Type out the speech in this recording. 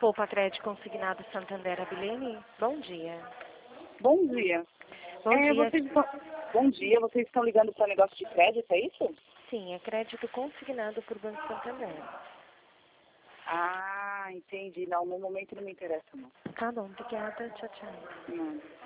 Poupa Crédito Consignado Santander Abilene, bom dia. Bom dia. Bom dia. Bom dia, vocês estão ligando para negócio de crédito, é isso? Sim, é crédito consignado por Banco Santander. Ah, entendi. Não, no momento não me interessa, não. Tá bom, obrigada. Tchau, tchau. Não.